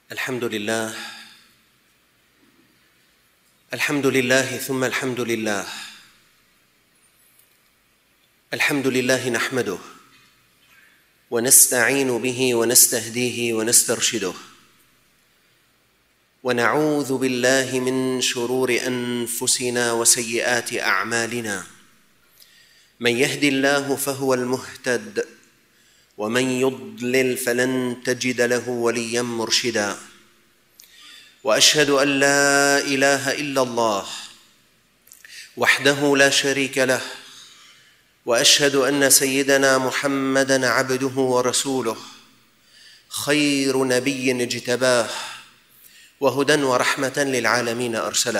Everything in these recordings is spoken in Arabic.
الحمد لله الحمد لله ثم الحمد لله. الحمد لله نحمده ونستعين به ونستهديه ونسترشده، ونعوذ بالله من شرور أنفسنا وسيئات أعمالنا. من يهد الله فهو المهتد، ومن يضلل فلن تجد له وليا مرشدا. وأشهد أن لا إله إلا الله وحده لا شريك له، وأشهد أن سيدنا محمدًا عبده ورسوله، خير نبي اجتباه، وهدى ورحمة للعالمين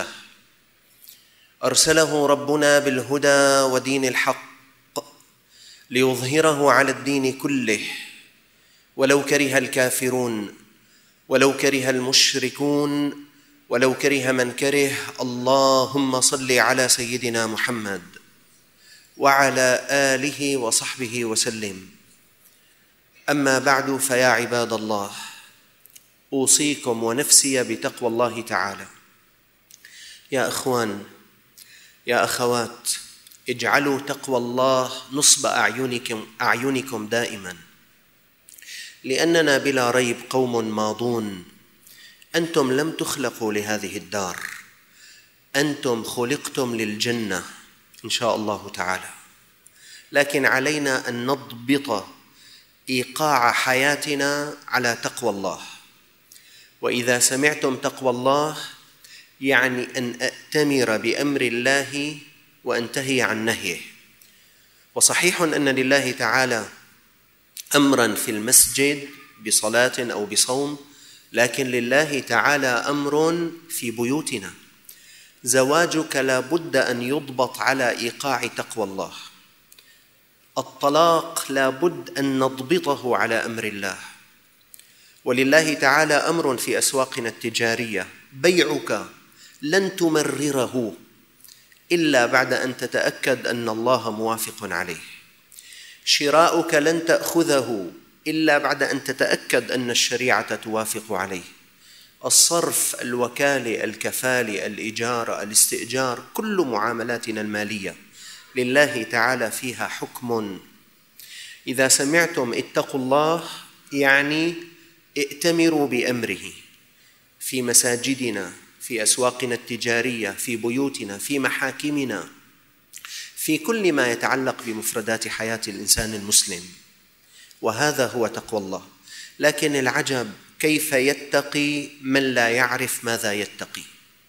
أرسله ربنا بالهدى ودين الحق ليظهره على الدين كله، ولو كره الكافرون، ولو كره المشركون، ولو كره من كره. اللهم صل على سيدنا محمد وعلى آله وصحبه وسلم. أما بعد، فيا عباد الله، أوصيكم ونفسي بتقوى الله تعالى. يا إخوان، يا أخوات، اجعلوا تقوى الله نصب أعينكم دائما، لأننا بلا ريب قوم ماضون. أنتم لم تخلقوا لهذه الدار، أنتم خلقتم للجنة إن شاء الله تعالى، لكن علينا أن نضبط إيقاع حياتنا على تقوى الله. وإذا سمعتم تقوى الله يعني أن أأتمر بأمر الله وأنتهي عن نهيه. وصحيح أن لله تعالى أمراً في المسجد بصلاة أو بصوم، لكن لله تعالى أمر في بيوتنا. زواجك لا بد أن يضبط على إيقاع تقوى الله. الطلاق لا بد أن نضبطه على أمر الله. ولله تعالى أمر في أسواقنا التجارية، بيعك لن تمرره إلا بعد أن تتأكد أن الله موافق عليه. شراؤك لن تأخذه إلا بعد أن تتأكد أن الشريعة توافق عليه. الصرف، الوكالة، الكفالة، الإجارة، الاستئجار، كل معاملاتنا المالية لله تعالى فيها حكم. إذا سمعتم اتقوا الله يعني ائتمروا بأمره في مساجدنا، في أسواقنا التجارية، في بيوتنا، في محاكمنا، في كل ما يتعلق بمفردات حياة الإنسان المسلم. وهذا هو تقوى الله. لكن العجب كيف يتقي من لا يعرف ماذا يتقي.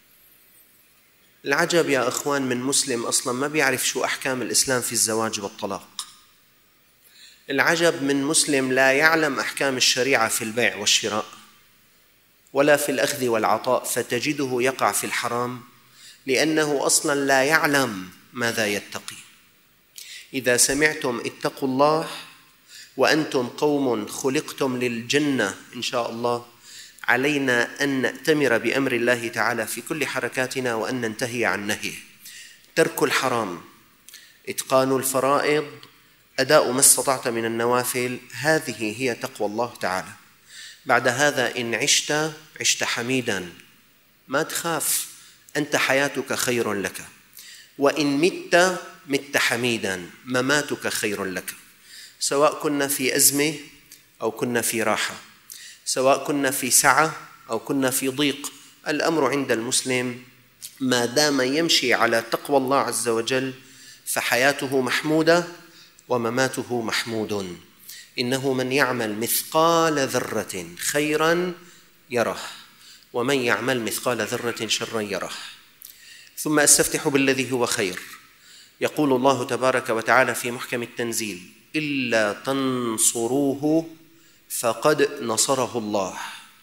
العجب يا أخوان من مسلم أصلاً ما بيعرف شو أحكام الإسلام في الزواج والطلاق. العجب من مسلم لا يعلم أحكام الشريعة في البيع والشراء ولا في الأخذ والعطاء، فتجده يقع في الحرام لأنه أصلاً لا يعلم ماذا يتقي. إذا سمعتم اتقوا الله وأنتم قوم خلقتم للجنة إن شاء الله، علينا أن نأتمر بأمر الله تعالى في كل حركاتنا وأن ننتهي عن نهيه. ترك الحرام، إتقان الفرائض، أداء ما استطعت من النوافل، هذه هي تقوى الله تعالى. بعد هذا إن عشت حميداً، ما تخاف، أنت حياتك خير لك. وإن مت حميداً، مماتك خير لك. سواء كنا في أزمة أو كنا في راحة، سواء كنا في سعة أو كنا في ضيق، الأمر عند المسلم ما دام يمشي على تقوى الله عز وجل فحياته محمودة ومماته محمود. إنه من يعمل مثقال ذرة خيراً يره، ومن يعمل مثقال ذرة شراً يره. ثم أستفتح بالذي هو خير. يقول الله تبارك وتعالى في محكم التنزيل: إلا تنصروه فقد نصره الله.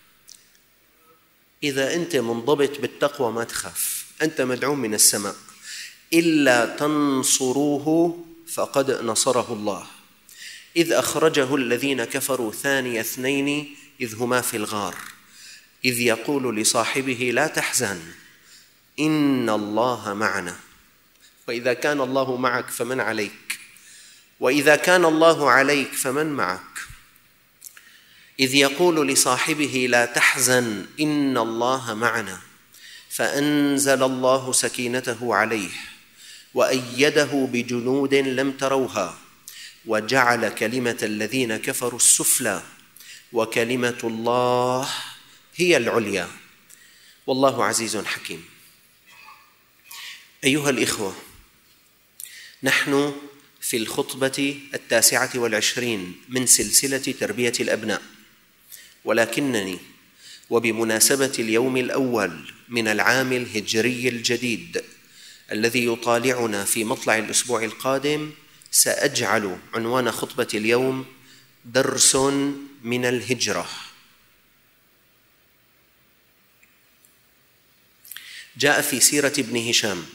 إذا أنت منضبط بالتقوى ما تخاف، أنت مدعوم من السماء. إلا تنصروه فقد نصره الله، إذ أخرجه الذين كفروا ثاني اثنين إذ هما في الغار إذ يقول لصاحبه لا تحزن إن الله معنا. وإذا كان الله معك فمن عليك؟ وإذا كان الله عليك فمن معك؟ إذ يقول لصاحبه لا تحزن إن الله معنا فأنزل الله سكينته عليه وأيده بجنود لم تروها وجعل كلمة الذين كفروا السفلى وكلمة الله هي العليا والله عزيز حكيم. أيها الإخوة، نحن في الخطبة 29 من سلسلة تربية الأبناء، ولكنني وبمناسبة اليوم الأول من العام الهجري الجديد الذي يطالعنا في مطلع الأسبوع القادم سأجعل عنوان خطبة اليوم درس من الهجرة. جاء في سيرة ابن هشام: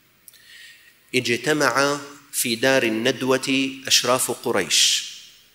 اجتمع في دار الندوة أشراف قريش،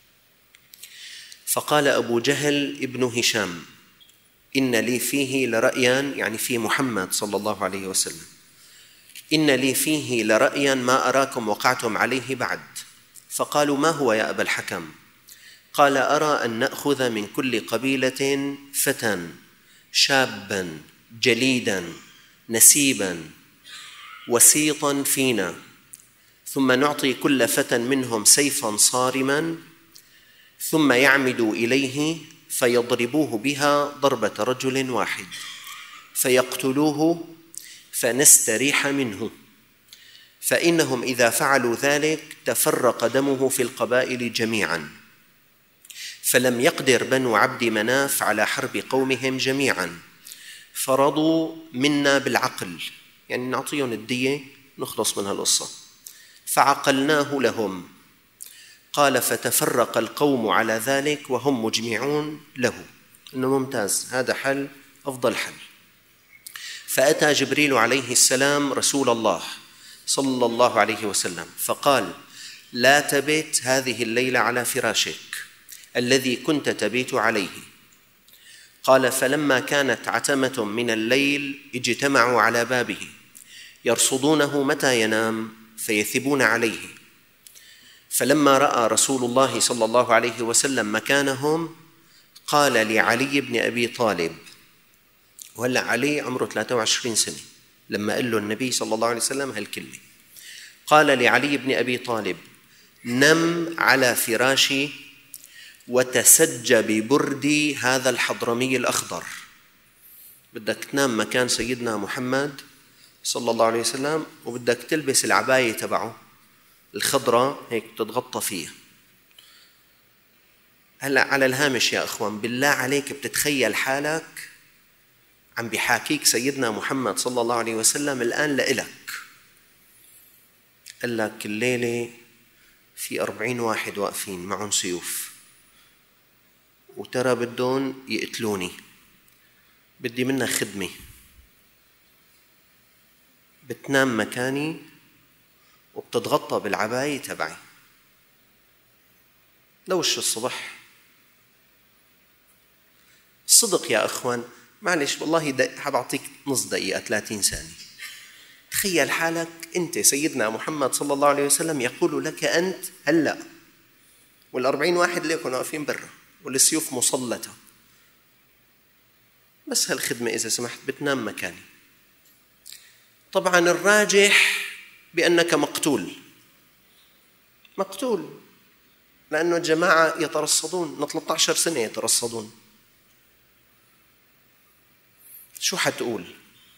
فقال أبو جهل ابن هشام: إن لي فيه لرأيا، يعني في محمد صلى الله عليه وسلم، إن لي فيه لرأيا ما أراكم وقعتم عليه بعد. فقالوا: ما هو يا أبا الحكم؟ قال: أرى أن نأخذ من كل قبيلة فتى شابا جليدا نسيبا وسيطا فينا، ثم نعطي كل فتى منهم سيفا صارما، ثم يعمدوا إليه فيضربوه بها ضربة رجل واحد فيقتلوه فنستريح منه، فإنهم إذا فعلوا ذلك تفرق دمه في القبائل جميعا، فلم يقدر بنو عبد مناف على حرب قومهم جميعا، فرضوا منا بالعقل، يعني نعطيهم الدية نخلص من هالقصة، فعقلناه لهم. قال: فتفرق القوم على ذلك وهم مجمعون له. إنه ممتاز، هذا حل، أفضل حل. فأتى جبريل عليه السلام رسول الله صلى الله عليه وسلم فقال: لا تبت هذه الليلة على فراشك الذي كنت تبيت عليه. قال: فلما كانت عتمة من الليل اجتمعوا على بابه يرصدونه متى ينام فيثبون عليه، فلما رأى رسول الله صلى الله عليه وسلم مكانهم قال لعلي بن أبي طالب، وهلأ علي عمره 23 سنة لما قال له النبي صلى الله عليه وسلم هالكلمة، قال لعلي بن أبي طالب: نم على فراشي وتسج ببردي هذا الحضرمي الأخضر. بدك تنام مكان سيدنا محمد صلى الله عليه وسلم، وبدك تلبس العباية تبعه الخضراء هيك تتغطى فيها. هلأ على الهامش يا أخوان، بالله عليك بتتخيل حالك عم بيحاكيك سيدنا محمد صلى الله عليه وسلم الآن لإلك، قال لك الليلة في 40 واحد واقفين معهم سيوف، وترى بدون يقتلوني، بدي منك خدمة، بتنام مكاني وبتتغطى بالعباية تبعي لوش الصبح. الصدق يا أخوان، معلش والله حبعطيك نص دقيقة 30 ثانية. تخيل حالك أنت سيدنا محمد صلى الله عليه وسلم يقول لك أنت هلأ، وال40 واحد ليكن واقفين برا والسيوف مسلطة، بس هالخدمة إذا سمحت بتنام مكاني. طبعا الراجح بأنك مقتول، لأنه الجماعة يترصدون من 13 سنة يترصدون. شو حتقول؟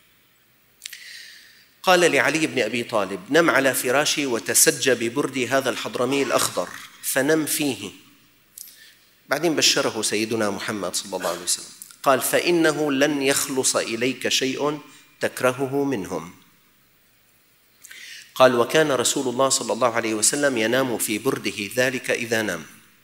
قال لعلي بن أبي طالب: نم على فراشي وتسج ببردي هذا الحضرمي الأخضر، فنم فيه. بعدين بشره سيدنا محمد صلى الله عليه وسلم قال: فإنه لن يخلص إليك شيء تكرهه منهم. قال: وكان رسول الله صلى الله عليه وسلم ينام في برده ذلك إذا نام،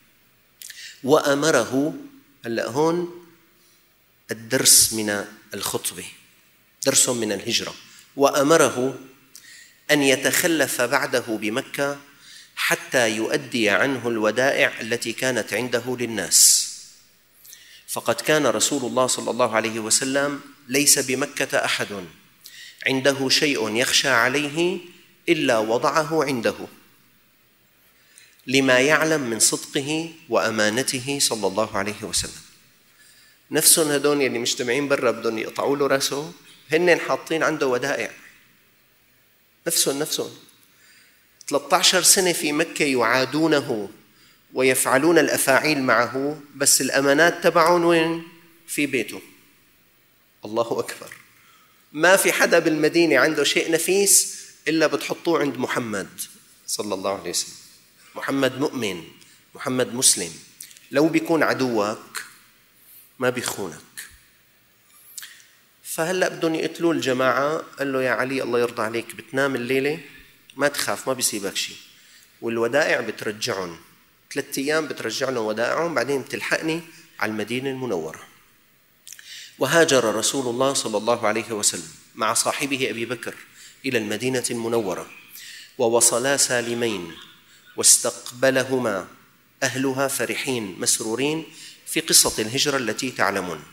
وأمره، هلأ هون الدرس من الخطبة، درس من الهجرة، وأمره أن يتخلف بعده بمكة حتى يؤدي عنه الودائع التي كانت عنده للناس، فقد كان رسول الله صلى الله عليه وسلم ليس بمكة أحد عنده شيء يخشى عليه إلا وضعه عنده. لما يعلم من صدقه وأمانته صلى الله عليه وسلم. نفسهم هدول اللي مجتمعين برا بدهم يقطعوا له رأسه، هن حاطين عنده ودائع. نفسهم 13 سنة في مكة يعادونه ويفعلون الأفاعيل معه، بس الأمانات تبعهم وين؟ في بيته. الله أكبر. ما في حدا بالمدينة عنده شيء نفيس إلا بتحطوه عند محمد صلى الله عليه وسلم. محمد مؤمن، محمد مسلم، لو بيكون عدوك ما بيخونك. فهلأ بدهم يقتلوا الجماعة. قال له يا علي الله يرضى عليك، بتنام الليلة ما تخاف، ما بيصيبك شيء، والودائع بترجعهم 3 أيام، بترجع لهم ودائعهم، بعدين بتلحقني على المدينة المنورة. وهاجر رسول الله صلى الله عليه وسلم مع صاحبه أبي بكر إلى المدينة المنورة، ووصلا سالمين، واستقبلهما أهلها فرحين مسرورين في قصة الهجرة التي تعلمون.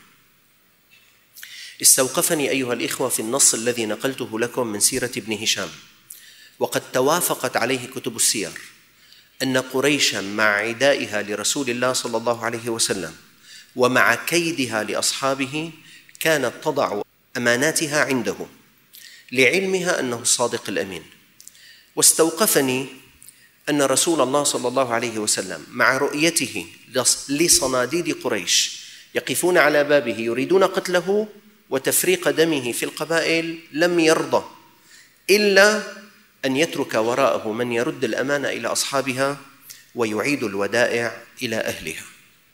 استوقفني أيها الإخوة في النص الذي نقلته لكم من سيرة ابن هشام، وقد توافقت عليه كتب السير، أن قريشا مع عدائها لرسول الله صلى الله عليه وسلم ومع كيدها لأصحابه كانت تضع أماناتها عنده لعلمها أنه الصادق الأمين. واستوقفني أن رسول الله صلى الله عليه وسلم مع رؤيته لصناديد قريش يقفون على بابه يريدون قتله وتفريق دمه في القبائل لم يرضى إلا أن يترك وراءه من يرد الأمانة إلى أصحابها ويعيد الودائع إلى أهلها.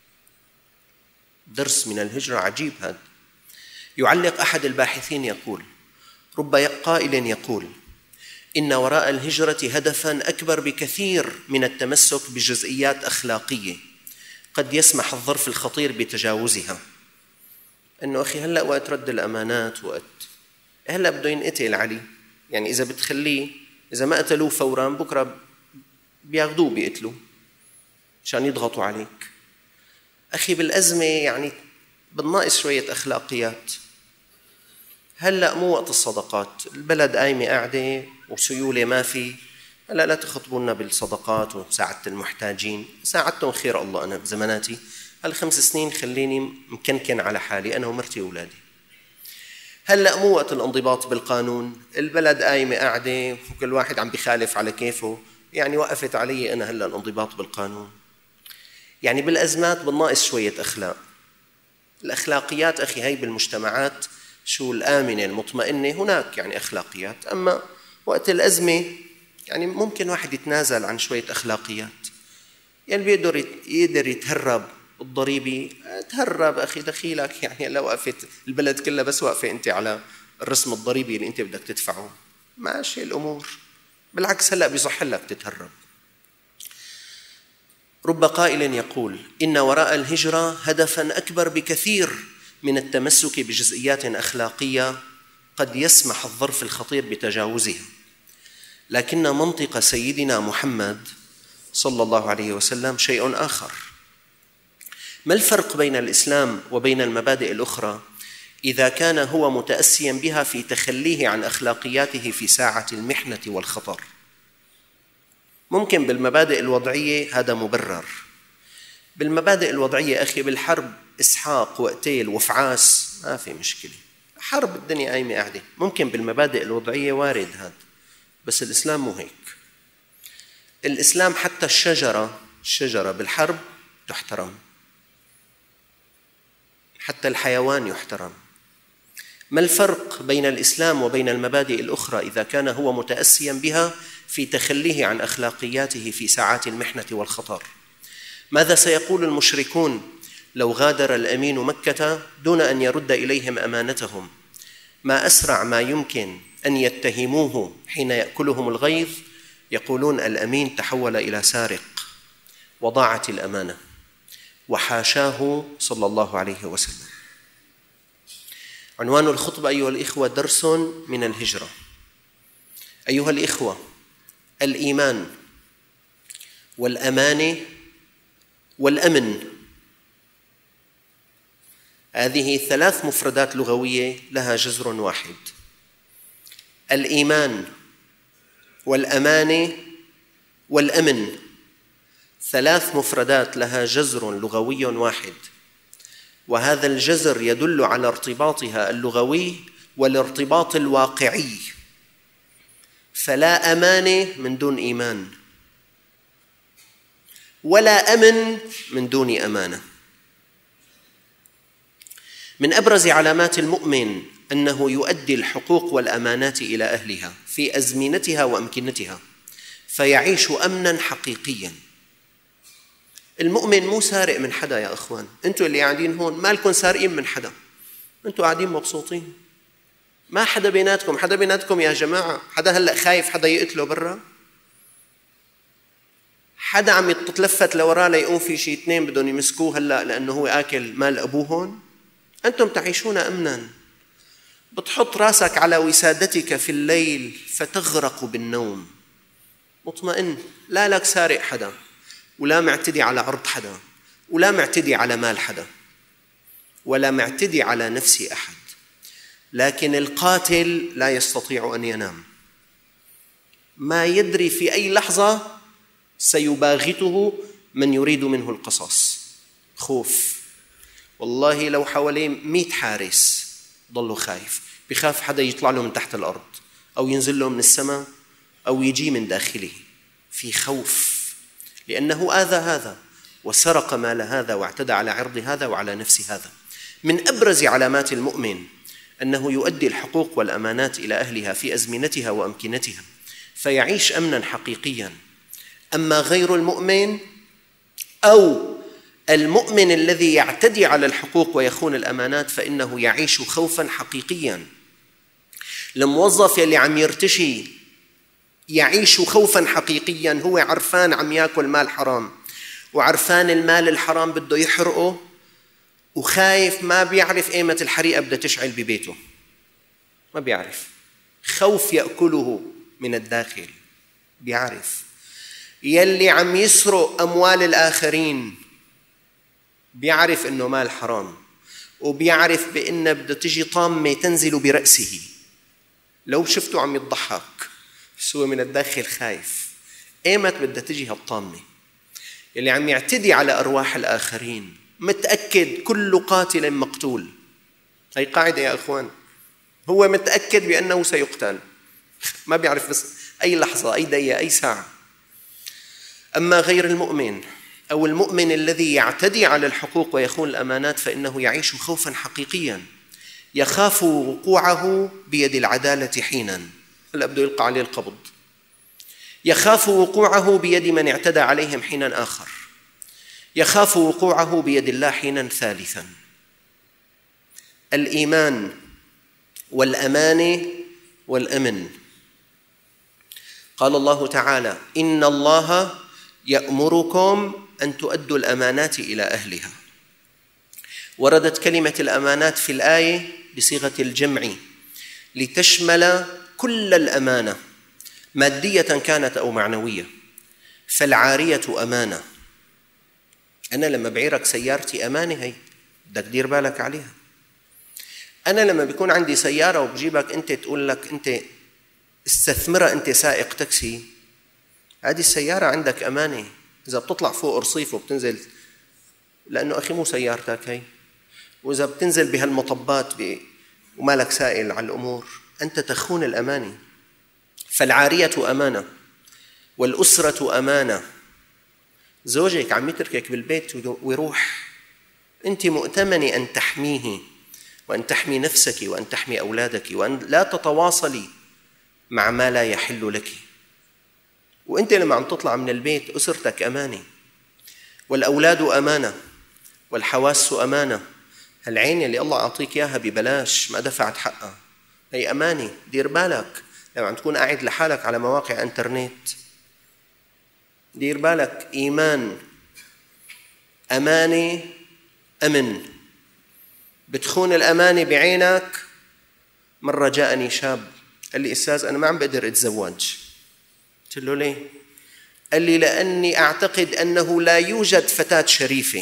درس من الهجرة عجيب هذا. يعلق أحد الباحثين يقول: رب قائل يقول إن وراء الهجرة هدفاً أكبر بكثير من التمسك بجزئيات أخلاقية قد يسمح الظرف الخطير بتجاوزها. إنه أخي هلأ وقت رد الأمانات، وقت هلأ بده ينقتل علي، يعني إذا بتخليه، إذا ما قتلوه فوراً بكرة بياخدوه بيقتلوه عشان يضغطوا عليك. أخي بالأزمة يعني بالناقص شوية أخلاقيات. هلأ مو وقت الصدقات، البلد قايمة قاعدة وسيولة ما في، هلأ لا تخطبونا بالصدقات ومساعدة المحتاجين. ساعدتهم خير الله أنا بزماناتي، هال5 سنين خليني مكنكن على حالي أنا ومرتي وأولادي. هلأ مو وقت الانضباط بالقانون، البلد قايمة قاعدة وكل واحد عم بيخالف على كيفه، يعني وقفت علي أنا هلأ الانضباط بالقانون. يعني بالأزمات بالناقص شوية أخلاق. الأخلاقيات أخي هاي بالمجتمعات شو الآمنة المطمئنة هناك يعني أخلاقيات، أما وقت الأزمة يعني ممكن واحد يتنازل عن شوية أخلاقيات. يعني يقدر يتهرب الضريبي، تهرب أخي دخيلك، يعني لو وقفت البلد كلها بس واقفة أنت على الرسم الضريبي اللي أنت بدك تدفعه ماشي الأمور، بالعكس هلأ بيصح لك تتهرب. رب قائل يقول إن وراء الهجرة هدفاً أكبر بكثير من التمسك بجزئيات أخلاقية قد يسمح الظرف الخطير بتجاوزها، لكن منطق سيدنا محمد صلى الله عليه وسلم شيء آخر. ما الفرق بين الإسلام وبين المبادئ الأخرى إذا كان هو متأسياً بها في تخليه عن أخلاقياته في ساعة المحنة والخطر؟ ممكن بالمبادئ الوضعية هذا مبرر. بالمبادئ الوضعية أخي بالحرب إسحاق وقتيل وفعاس ما في مشكلة، حرب الدنيا قايمة قاعدة، ممكن بالمبادئ الوضعية وارد هذا، بس الإسلام مو هيك. الإسلام حتى الشجرة بالحرب تحترم، حتى الحيوان يحترم. ما الفرق بين الإسلام وبين المبادئ الأخرى إذا كان هو متأسياً بها في تخليه عن أخلاقياته في ساعات المحنة والخطر؟ ماذا سيقول المشركون لو غادر الأمين مكة دون أن يرد إليهم أمانتهم؟ ما أسرع ما يمكن أن يتهموه حين يأكلهم الغيظ، يقولون الأمين تحول إلى سارق وضاعت الأمانة، وحاشاه صلى الله عليه وسلم. عنوان الخطبة أيها الإخوة: درس من الهجرة. أيها الإخوة، الإيمان والأمانة والأمن هذه 3 مفردات لغوية لها جذر واحد. الإيمان والأمانة والأمن 3 مفردات لها جذر لغوي واحد، وهذا الجذر يدل على ارتباطها اللغوي والارتباط الواقعي. فلا أمانة من دون إيمان، ولا أمن من دون أمانة. من أبرز علامات المؤمن أنه يؤدي الحقوق والأمانات إلى أهلها في أزمنتها وأمكنتها، فيعيش أمناً حقيقياً. المؤمن مو سارق من حدا يا أخوان، أنتوا اللي قاعدين هون ما لكم سارقين من حدا، أنتوا قاعدين مبسوطين، ما حدا بيناتكم يا جماعة، حدا هلأ خايف حدا يقتله برا، حدا عم يتلفت لوراه ليقوم في شي 2 بدهم يمسكوه هلأ لأنه هو آكل مال أبوهن. أنتم تعيشون أمناً، بتحط راسك على وسادتك في الليل فتغرق بالنوم مطمئن، لا لك سارق حدا، ولا معتدي على عرض حدا، ولا معتدي على مال حدا، ولا معتدي على نفس أحد. لكن القاتل لا يستطيع أن ينام، ما يدري في أي لحظة سيباغته من يريد منه القصاص. خوف، والله لو حواليه 100 حارس ضله خايف، بخاف حدا يطلع له من تحت الأرض أو ينزل له من السماء أو يجي من داخله، في خوف، لأنه آذى هذا وسرق مال هذا واعتدى على عرض هذا وعلى نفس هذا. من أبرز علامات المؤمن أنه يؤدي الحقوق والأمانات إلى أهلها في أزمنتها وأمكنتها، فيعيش أمناً حقيقياً. أما غير المؤمن أو المؤمن الذي يعتدي على الحقوق ويخون الأمانات فإنه يعيش خوفاً حقيقياً. الموظف يلي عم يرتشي يعيش خوفاً حقيقياً، هو عرفان عم يأكل مال حرام، وعرفان المال الحرام بده يحرقه، وخايف، ما بيعرف قيمة الحريقة بدها تشعل ببيته، ما بيعرف، خوف يأكله من الداخل. بيعرف يلي عم يسرق أموال الآخرين بيعرف إنه مال حرام، وبيعرف بإنه بده تجي طامة تنزل برأسه لو شفته عم يضحك، بس هو من الداخل خايف إيمت بدها تجي هالطامة. يلي عم يعتدي على أرواح الآخرين متأكد كل قاتل مقتول، هي قاعدة يا أخوان، هو متأكد بأنه سيقتل، ما بيعرف بس أي لحظة، أي دقيقة، أي ساعة. أما غير المؤمن أو المؤمن الذي يعتدي على الحقوق ويخون الأمانات فإنه يعيش خوفاً حقيقياً، يخاف وقوعه بيد العدالة حيناً، هلأ بده يلقى عليه القبض، يخاف وقوعه بيد من اعتدى عليهم حيناً آخر، يخاف وقوعه بيد الله حيناً ثالثاً. الإيمان والأمانة والأمن. قال الله تعالى: إن الله يأمركم أن تؤدوا الأمانات إلى أهلها. وردت كلمة الأمانات في الآية بصيغة الجمع لتشمل كل الأمانة، مادية كانت أو معنوية. فالعارية أمانة، أنا لما بعيرك سيارتي أمانة، هي بدك دير بالك عليها. أنا لما بيكون عندي سيارة وبجيبك أنت تقول لك أنت استثمرها، أنت سائق تاكسي، هذه السيارة عندك أمانة. إذا بتطلع فوق رصيف وبتنزل، لأنه أخي مو سيارتك هي، وإذا بتنزل بهالمطبات ومالك سائل على الأمور، أنت تخون الأمانة. فالعارية أمانة، والأسرة أمانة. زوجك عم يتركك بالبيت ويروح، أنت مؤتمنة أن تحميه وأن تحمي نفسك وأن تحمي أولادك وأن لا تتواصلي مع ما لا يحل لك. وأنت لما عم تطلع من البيت أسرتك أمانة، والأولاد أمانة، والحواس أمانة. هالعين اللي الله أعطيك إياها ببلاش ما دفعت حقها، هي أمانة، دير بالك لما عم تكون قاعد لحالك على مواقع انترنت، دير بالك. إيمان، أمانة، أمن. بتخون الأمانة بعينك. مرة جاءني شاب قال لي: أستاذ أنا ما عم بقدر أتزوج. قلت له: ليه؟ قال لي: لأني أعتقد أنه لا يوجد فتاة شريفة.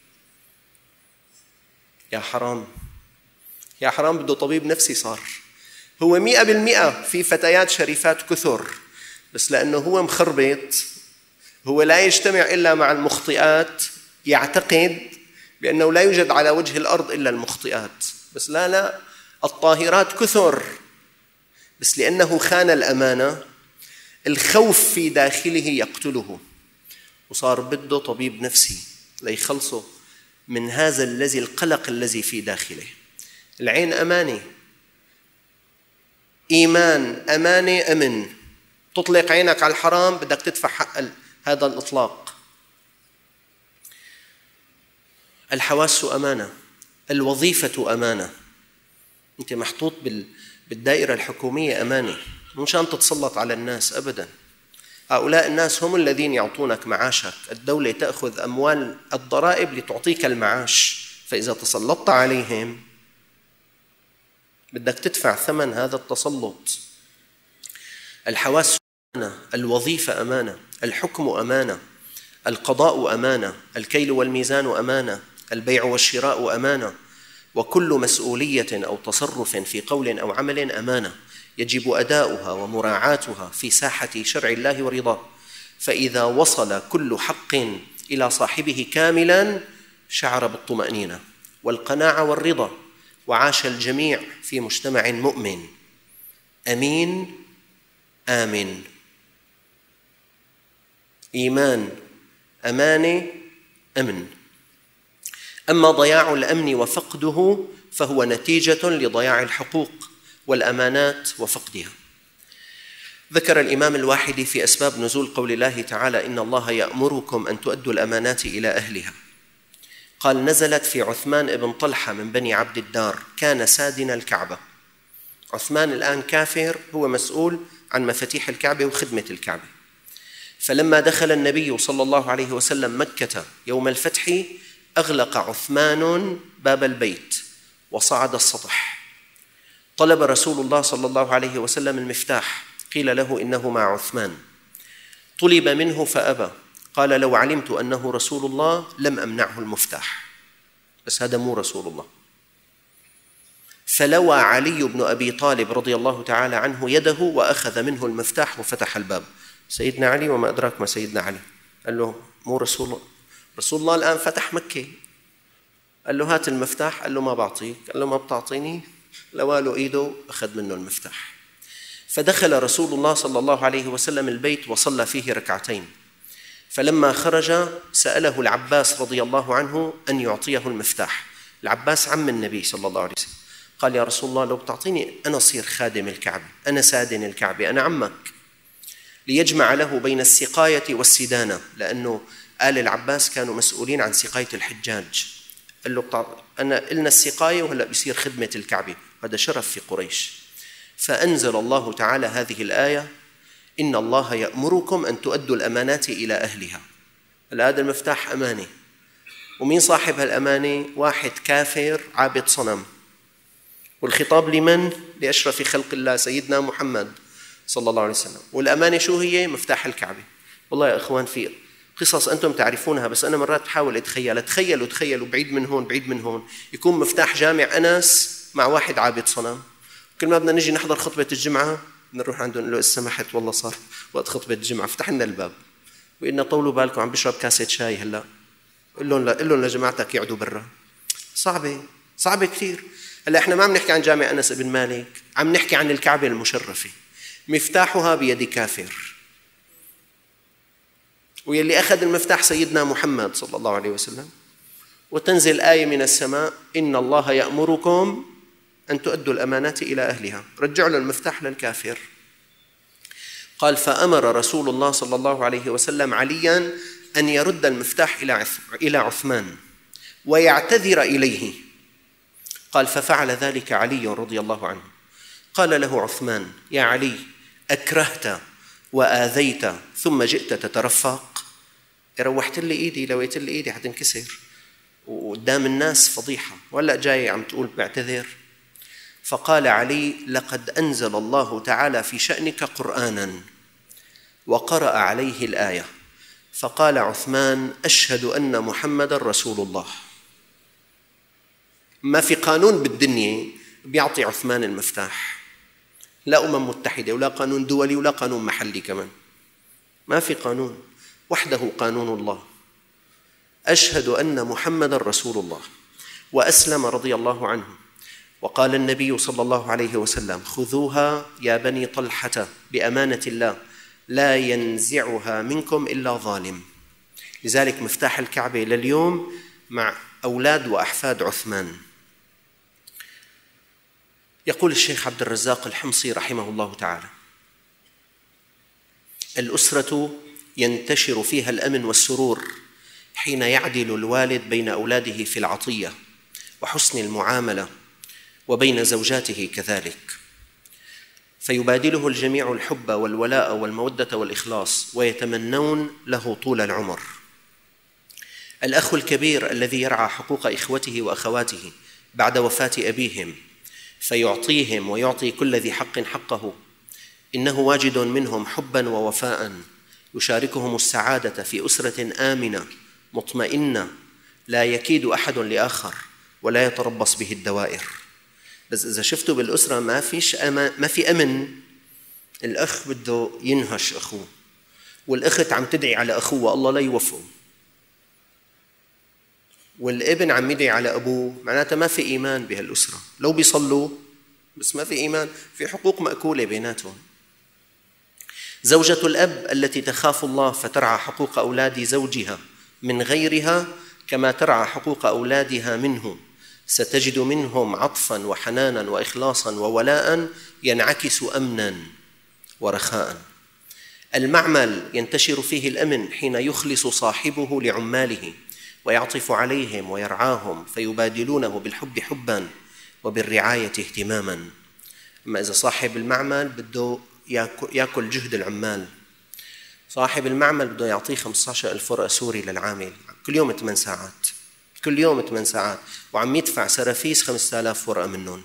يا حرام، يا حرام، بده طبيب نفسي صار. هو 100% في فتيات شريفات كثر، بس لأنه هو مخربط هو لا يجتمع إلا مع المخطئات، يعتقد بأنه لا يوجد على وجه الأرض إلا المخطئات، بس لا، الطاهرات كثر، بس لأنه خان الأمانة الخوف في داخله يقتله، وصار بده طبيب نفسي ليخلصه من هذا القلق الذي في داخله. العين أمانة، إيمان أمانة، أمن. تطلق عينك على الحرام بدك تدفع حق هذا الإطلاق. الحواس أمانة، الوظيفة أمانة، أنت محطوط بالدائرة الحكومية أمانة، مشان تتسلط على الناس أبداً. هؤلاء الناس هم الذين يعطونك معاشك، الدولة تأخذ أموال الضرائب لتعطيك المعاش، فإذا تسلطت عليهم بدك تدفع ثمن هذا التسلط. الحواس أمانة، الوظيفة أمانة، الحكم أمانة، القضاء أمانة، الكيل والميزان أمانة، البيع والشراء أمانة، وكل مسؤولية أو تصرف في قول أو عمل أمانة يجب أداؤها ومراعاتها في ساحة شرع الله ورضاه، فإذا وصل كل حق إلى صاحبه كاملا شعر بالطمأنينة والقناعة والرضا، وعاش الجميع في مجتمع مؤمن أمين آمن. إيمان، أمانة، أمن. أما ضياع الأمن وفقده فهو نتيجة لضياع الحقوق والأمانات وفقدها. ذكر الإمام الواحدي في أسباب نزول قول الله تعالى: إن الله يأمركم أن تؤدوا الأمانات إلى أهلها، قال: نزلت في عثمان بن طلحة من بني عبد الدار، كان سادن الكعبة. عثمان الآن كافر، هو مسؤول عن مفاتيح الكعبة وخدمة الكعبة. فلما دخل النبي صلى الله عليه وسلم مكة يوم الفتح أغلق عثمان باب البيت وصعد السطح. طلب رسول الله صلى الله عليه وسلم المفتاح، قيل له إنه مع عثمان. طلب منه فأبى، قال: لو علمت أنه رسول الله لم أمنعه المفتاح، بس هذا مو رسول الله. فلوى علي بن أبي طالب رضي الله تعالى عنه يده وأخذ منه المفتاح وفتح الباب. سيدنا علي وما أدراك ما سيدنا علي، قال له: مو رسول الله، رسول الله الآن فتح مكة. قال له: هات المفتاح. قال له: ما بعطيك. قال له: ما بتعطيني؟ لواله إيده أخذ منه المفتاح. فدخل رسول الله صلى الله عليه وسلم البيت وصلى فيه ركعتين، فلما خرج سأله العباس رضي الله عنه أن يعطيه المفتاح. العباس عم النبي صلى الله عليه وسلم. قال: يا رسول الله، لو بتعطيني أنا أصير خادم الكعبة، أنا سادن الكعبة، أنا عمك، ليجمع له بين السقاية والسدانة، لأنه آل العباس كانوا مسؤولين عن سقاية الحجاج. قال له: أنا إلنا السقاية وهلأ بيصير خدمة الكعبة، هذا شرف في قريش. فأنزل الله تعالى هذه الآية: إن الله يأمركم أن تؤدوا الأمانات إلى أهلها. هذا المفتاح أمانة، ومين صاحب هالأمانة؟ واحد كافر عابد صنم. والخطاب لمن؟ لأشرف خلق الله سيدنا محمد صلى الله عليه وسلم. والأمانة شو هي؟ مفتاح الكعبة. والله يا إخوان في قصص أنتم تعرفونها، بس أنا مرات بحاول أتخيل. تخيلوا بعيد من هون يكون مفتاح جامع أنس مع واحد عابد صنم. كل ما بدنا نجي نحضر خطبة الجمعة نروح عندهم نقول له: سمحت والله صار وقت خطبة الجمعة، افتح لنا الباب، وإن طولوا بالكم عم بشرب كاسة شاي هلا، قل لهم لجماعتك يقعدوا برا. صعبة كثير. هلا احنا ما عم نحكي عن جامع أنس بن مالك، عم نحكي عن الكعبة المشرفة، مفتاحها بيد كافر، ويلي أخذ المفتاح سيدنا محمد صلى الله عليه وسلم. وتنزل آية من السماء: إن الله يأمركم أن تؤدوا الأمانات إلى أهلها، رجعوا له المفتاح للكافر. قال: فأمر رسول الله صلى الله عليه وسلم عليا أن يرد المفتاح إلى عثمان ويعتذر إليه. قال: ففعل ذلك علي رضي الله عنه. قال له عثمان: يا علي، أكرهت وآذيت ثم جئت تترفق؟ روحت لي إيدي، لويت لي إيدي حتنكسر وقدام الناس فضيحة، ولا جاي عم تقول بعتذر؟ فقال علي: لقد أنزل الله تعالى في شأنك قرآنا وقرأ عليه الآية. فقال عثمان: أشهد أن محمد رسول الله. ما في قانون بالدنيا بيعطي عثمان المفتاح، لا أمم متحدة ولا قانون دولي ولا قانون محلي كمان، ما في قانون. وحده قانون الله، أشهد أن محمدًا رسول الله، وأسلم رضي الله عنه. وقال النبي صلى الله عليه وسلم: خذوها يا بني طلحة بأمانة الله لا ينزعها منكم إلا ظالم. لذلك مفتاح الكعبة لليوم مع أولاد وأحفاد عثمان. يقول الشيخ عبد الرزاق الحمصي رحمه الله تعالى: الأسرة ينتشر فيها الأمن والسرور حين يعدل الوالد بين أولاده في العطية وحسن المعاملة، وبين زوجاته كذلك، فيبادله الجميع الحب والولاء والمودة والإخلاص، ويتمنون له طول العمر. الأخ الكبير الذي يرعى حقوق إخوته وأخواته بعد وفاة أبيهم فيعطيهم ويعطي كل ذي حق حقه، إنه واجد منهم حباً ووفاءً، يشاركهم السعادة في أسرة آمنة مطمئنة لا يكيد أحد لآخر ولا يتربص به الدوائر. بس إذا شفتوا بالأسرة ما في أمن، الأخ بده ينهش أخوه، والأخت عم تدعي على أخوه الله لا يوفقه، والابن عم يدعي على أبوه، معناتها ما في إيمان بهالأسرة. لو بيصلوا بس ما في إيمان، في حقوق مأكولة بيناتهم. زوجة الأب التي تخاف الله فترعى حقوق أولاد زوجها من غيرها كما ترعى حقوق أولادها منه، ستجد منهم عطفاً وحناناً وإخلاصاً وولاءً ينعكس أمناً ورخاءً. المعمل ينتشر فيه الأمن حين يخلص صاحبه لعماله ويعطف عليهم ويرعاهم، فيبادلونه بالحب حباً وبالرعاية اهتماماً. أما إذا صاحب المعمل بده يأكل جهد العمال، صاحب المعمل بده يعطيه 15,000 ورقة سوري للعامل كل يوم 8 ساعات، كل يوم 8 ساعات، وعم يدفع سرافيس 5,000 ورقة منهم.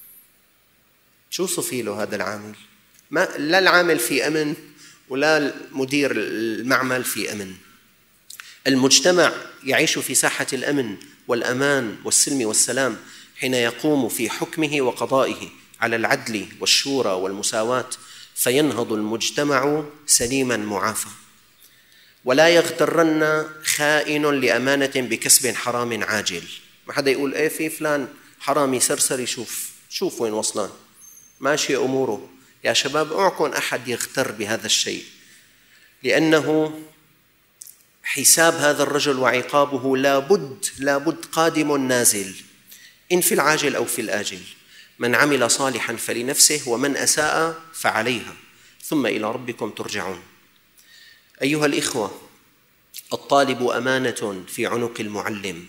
شو صفي له هذا العامل؟ لا العامل في أمن ولا مدير المعمل في أمن. المجتمع يعيش في ساحة الأمن والأمان والسلم والسلام حين يقوم في حكمه وقضائه على العدل والشورى والمساواة، فينهض المجتمع سليما معافى. ولا يغترن خائن لأمانة بكسب حرام عاجل. ما حدا يقول ايه في فلان حرامي سرسري، شوف وين وصلان، ماشي أموره. يا شباب اوعكم أحد يغتر بهذا الشيء، لأنه حساب هذا الرجل وعقابه لابد قادم نازل، إن في العاجل أو في الآجل. من عمل صالحا فلنفسه ومن أساء فعليها، ثم إلى ربكم ترجعون. أيها الإخوة، الطالب أمانة في عنق المعلم،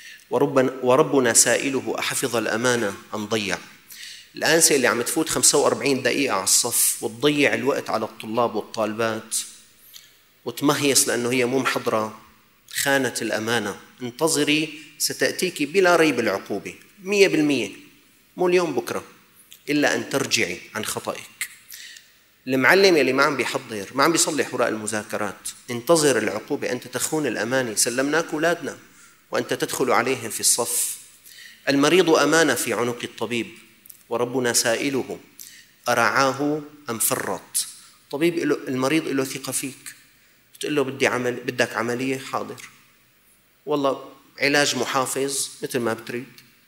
وربنا سائله أحفظ الأمانة أم ضيع. الآنسة اللي عم تفوت 45 دقيقة على الصف وتضيع الوقت على الطلاب والطالبات وتمهيص لأنه هي مو محضرة، خانت الأمانة. انتظري، ستأتيك بلا ريب العقوبة 100%، مو اليوم بكرة، إلا أن ترجعي عن خطئك. المعلم اللي ما عم بيحضر، ما عم بيصلح وراء المذاكرات، انتظر العقوبة. أنت تخون الأمانة، سلمناك أولادنا وأنت تدخل عليهم في الصف. المريض أمانة في عنق الطبيب، وربنا سائله أرعاه أم فرط. طبيب المريض له ثقة فيك، بتقول له بدك عملية، حاضر، والله علاج محافظ مثل ما بتريد.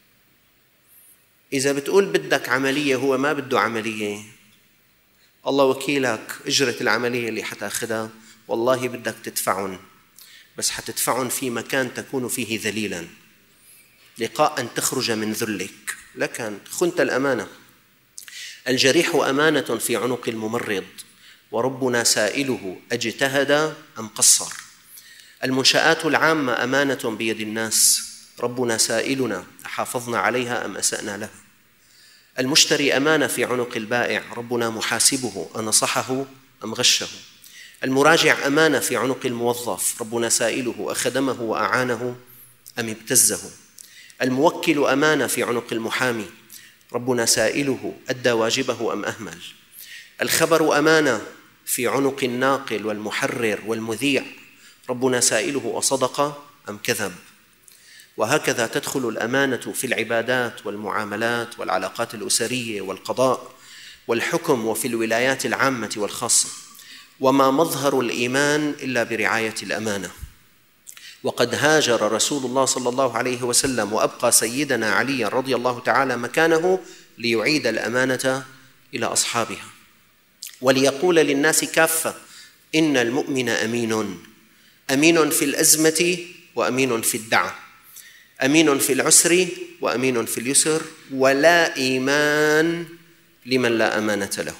إذا بتقول بدك عملية هو ما بده عملية، الله وكيلك أجرة العملية اللي حتاخدها والله بدك تدفعن، بس حتدفعن في مكان تكون فيه ذليلا، لقاء أن تخرج من ذلك، لكن خنت الأمانة. الجريح أمانة في عنق الممرض، وربنا سائله أجتهد أم قصر. المنشآت العامة أمانة بيد الناس، ربنا سائلنا أحافظنا عليها أم أسأنا لها. المشتري أمانة في عنق البائع، ربنا محاسبه أنصحه أم غشه. المراجع أمانة في عنق الموظف، ربنا سائله أخدمه وأعانه أم ابتزه. الموكل أمانة في عنق المحامي، ربنا سائله أدى واجبه أم أهمل. الخبر أمانة في عنق الناقل والمحرر والمذيع، ربنا سائله أصدق أم كذب. وهكذا تدخل الأمانة في العبادات والمعاملات والعلاقات الأسرية والقضاء والحكم، وفي الولايات العامة والخاصة. وما مظهر الإيمان إلا برعاية الأمانة. وقد هاجر رسول الله صلى الله عليه وسلم وأبقى سيدنا علي رضي الله تعالى مكانه ليعيد الأمانة إلى أصحابها، وليقول للناس كافة: إن المؤمن أمين، أمين في الأزمة وأمين في الدعة، أمين في العسر وأمين في اليسر، ولا إيمان لمن لا أمانة له.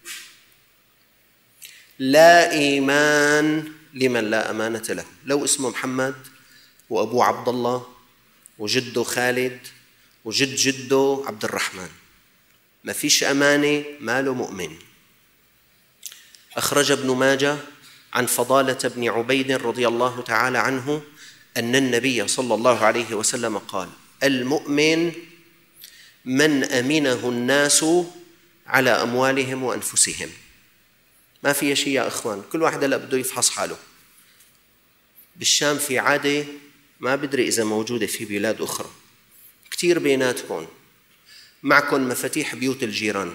لا إيمان لمن لا أمانة له. لو اسمه محمد وأبوه عبد الله وجده خالد وجد جده عبد الرحمن، ما فيش أمانة، ما له مؤمن. أخرج ابن ماجه عن فضالة بن عبيد رضي الله تعالى عنه أن النبي صلى الله عليه وسلم قال: المؤمن من أمنه الناس على أموالهم وأنفسهم. ما في شيء يا إخوان، كل واحد هلا بده يفحص حاله. بالشام في عادة ما بدري إذا موجودة في بلاد أخرى، كتير بيناتكم معكم مفاتيح بيوت الجيران.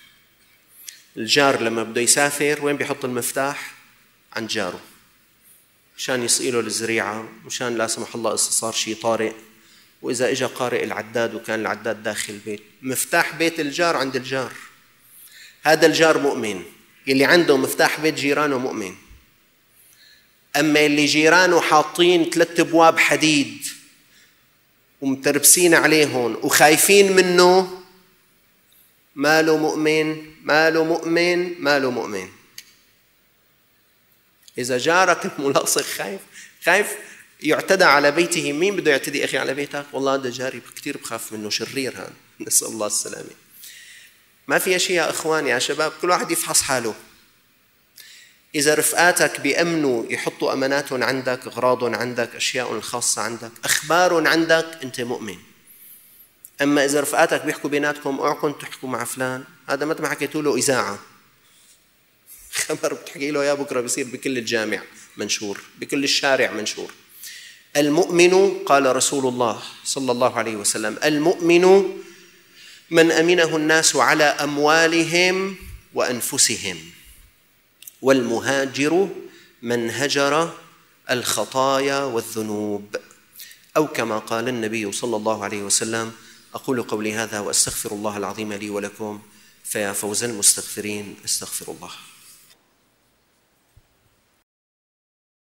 الجار لما بده يسافر وين بيحط المفتاح؟ عند جاره، مشان يسقيله الزريعة، مشان لا سمح الله صار شيء طارئ، وإذا إجا قارئ العداد وكان العداد داخل البيت، مفتاح بيت الجار عند الجار. هذا الجار مؤمن، اللي عنده مفتاح بيت جيرانه مؤمن. أما اللي جيرانه حاطين 3 أبواب حديد ومتربسين عليهم وخايفين منه، ما له مؤمن، ما له مؤمن، ما له مؤمن. إذا جارك الملاصق خايف يعتدى على بيته، مين بده يعتدي أخي على بيتك؟ والله هذا جاري كتير بخاف منه، شرير هذا، نسأل الله السلامة. ما في شيء يا إخوان يا شباب، كل واحد يفحص حاله. إذا رفقاتك بيأمنوا يحطوا أماناتهم عندك، أغراضهم عندك، أشياء الخاصة عندك، أخبارهم عندك، أنت مؤمن. أما إذا رفقاتك بيحكوا بيناتكم: اوعكم تحكوا مع فلان، هذا متى ما حكيتوا له إذاعة، خبر بتحكي له يا بكرة بيصير بكل الجامع منشور، بكل الشارع منشور. المؤمن، قال رسول الله صلى الله عليه وسلم: المؤمن من أمنه الناس على أموالهم وأنفسهم، والمهاجر من هجر الخطايا والذنوب، أو كما قال النبي صلى الله عليه وسلم. أقول قولي هذا وأستغفر الله العظيم لي ولكم، فيا فوز المستغفرين، استغفر الله.